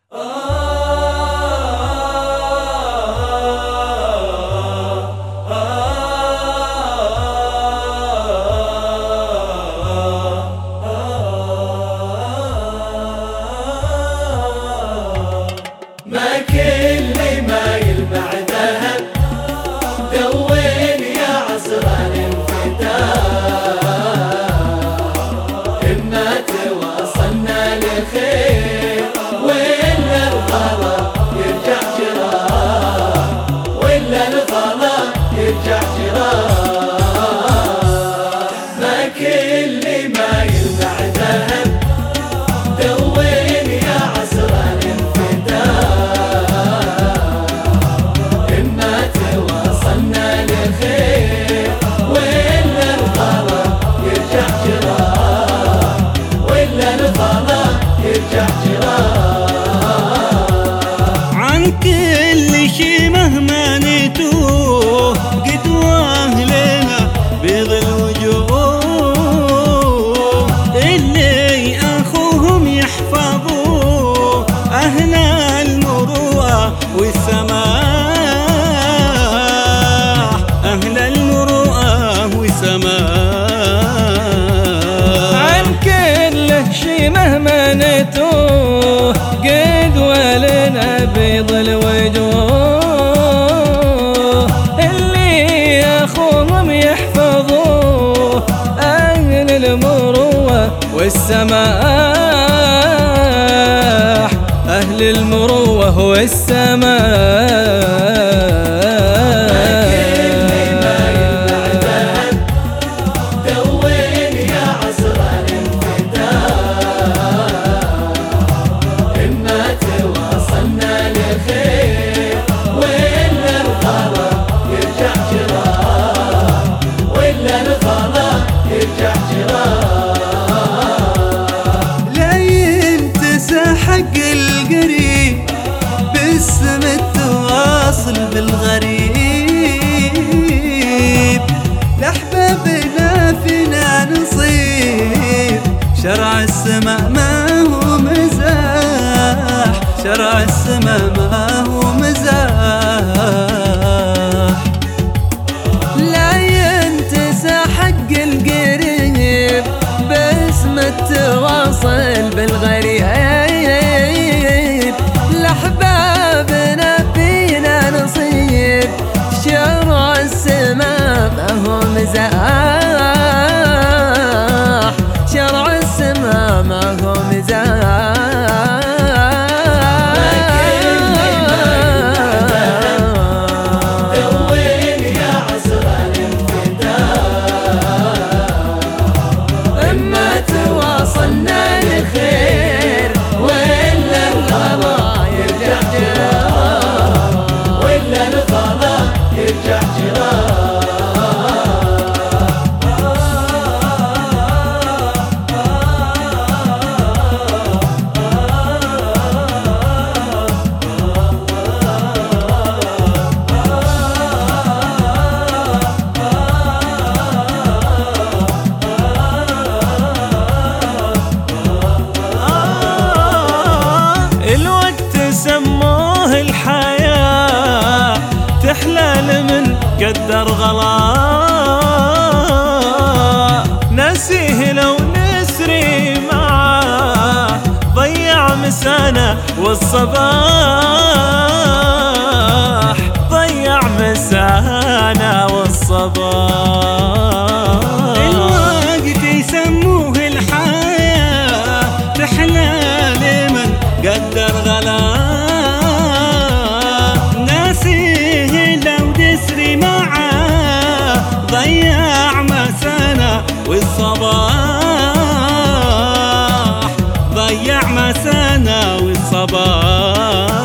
ما كل ما يلمع ذهب دون يا عصران الفتاة، إما تواصلنا لخير ولا الغلا يرجع جراه، ولا الغلا يرجع جراه. ما كل ما يلمع ذهب دون يا عصران عن كل شي مهما نتوه قدوة لنا بيض الوجوه، اللي أخوهم يحفظوه أهل المروءة والسماح، أهل المروءة والسماح. عن كل شي مهما نتوه قدوة لنا بيض الوجوه، اللي أخوهم يحفظوه أهل المروءة والسماح، أهل المروءة والسماح. لا ينتسى حق القريب باسم التواصل بالغريب، لأحبابنا فينا نصيب، شرع السماء ما هو مزاح، شرع السماء ما هو مزاح. لا ينتسى حق القريب باسم التواصل بالغريب، لأحبابنا فينا نصيب، شرع السماء ما هو مزاح، شرع السماء ما هو مزاح. سموه الحياة تحلال من قدر غلا، نسيه لو نسري معاه ضيع مسانا والصباح، ضيع مسانا والصباح. الوقت يسموه الحياة تحلال من قدر غلا، ضيع مسانا والصباح، ضيع مسانا والصباح.